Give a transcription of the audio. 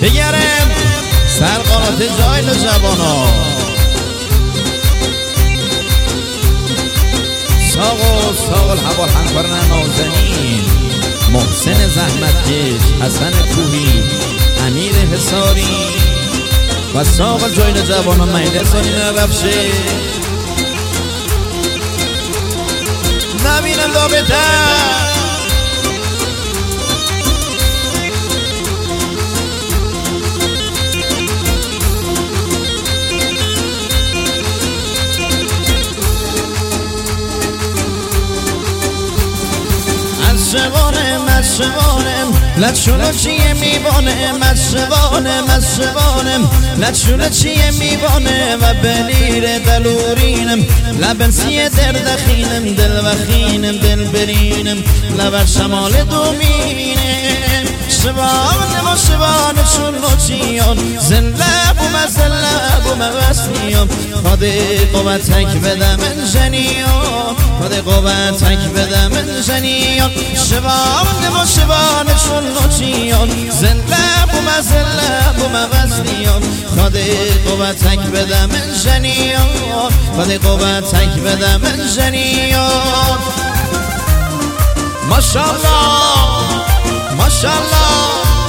بگرم سرقانات جایل جوانا ساق الحوال همکارن نازنین محسن زحمتکش حسن کوهی امیر حساری و ساق جایل جوانا مهده سالین رفشه نبینم دا بهتر مشوانم لچونه چیه میبانه مشوانم لچونه چیه میبانه و بلیر دلورینم لبنسیه دردخینم دل وخینم دل برینم لبر شمال دومینم شبان چون نوچیان زلبوم وسنیان خاده قوتک بدم جنیان خاده قوتک بدم جنیان شبان چون نوچیان زلبوم وسنیان خاده قوتک بدم جنیان خاده قوتک بدم جنیان ماشاءالله ماشاءالله